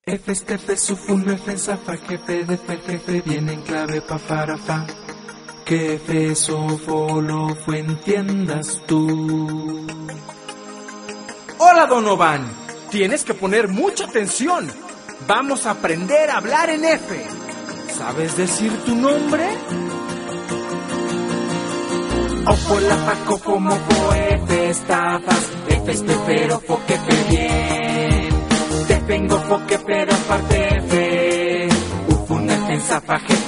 F, estefe, sufun, F, zafa, jefe, defe, jefe, viene en clave, pa, para, fa. Que F, sofo, lo, fue, entiendas tú. Hola, Donovan. Tienes que poner mucha atención. Vamos a aprender a hablar en F. ¿Sabes decir tu nombre? Ofo, la, pa, cofo, mofo, F, estafas, F, estefero, fo, que fe, bien. Te vengo, fo, que pero aparte F. Ufun, F, zafa, jefe,